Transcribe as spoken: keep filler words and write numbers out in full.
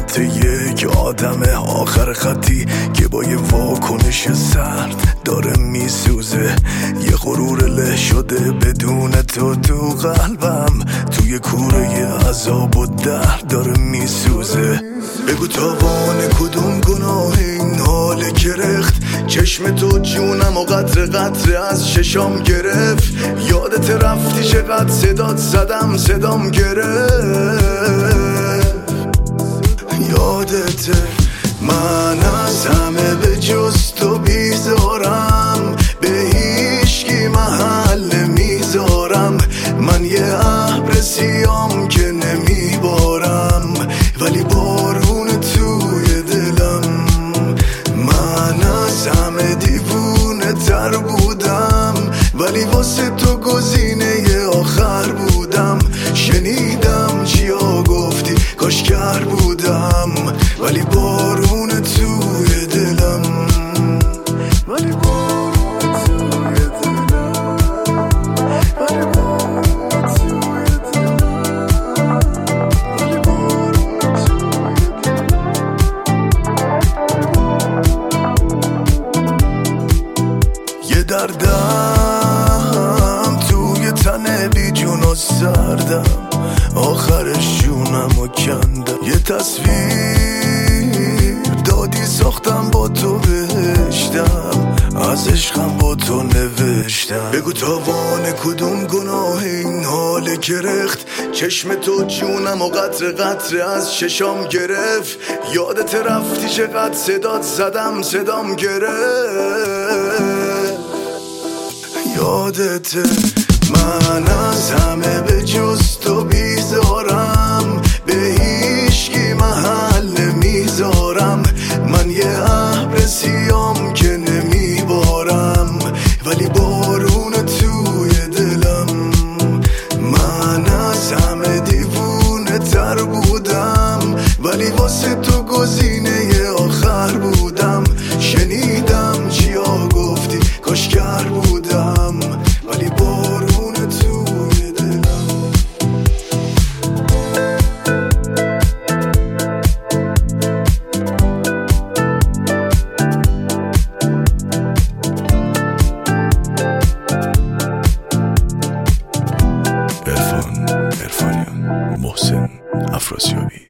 صورت یک آدم آخر خطی که با یه واکنش سرد داره میسوزه، یه غرور له شده بدون تو تو قلبم، توی کوره عذاب و درد داره میسوزه. بگو تاوان کدوم گناه این حال کرخت، چشم تو جونم و قطر قطر از ششام گرفت. یادت رفتی چقدر صدات زدم صدام گرفت. یادت من از همه به جز تو بیزارم، به هیچکی محل نمیذارم. من یه ابر سیام که نمیبارم ولی بارون توی دلم. من از همه دیوونه تر بودم ولی واسه تو گزینه آخر بودم. شنیدم چیا گفتی کاش کر بودم ولی بارون توی دلم. ولی بارون توی دلم. ولی بارون توی دلم. ولی بارون توی دلم. یه دردم توی تن بی جون و سردم، آخرش جونم و کندم. یه تصویر دادی ساختم با تو بهشتم، از عشقم با تو نوشتم. بگو تاوان کدوم گناه این حال کرخت، چشم تو جونم و قطر قطر از ششام گرفت. یادت رفتی چقدر صدات زدم صدام گرفت. یادت من از همه به جز تو بیزارم، به هیچکی محل نمیذارم. من یه ابر سیام که نمیبارم ولی بارون توی دلم. من از همه دیوونه تر بودم ولی واسه تو گزینه آخر بودم. شنیدم چیا گفتی کاش کر بودم ولی بارون توی دلم. عرفان عرفانیان، محسن افراسیابی.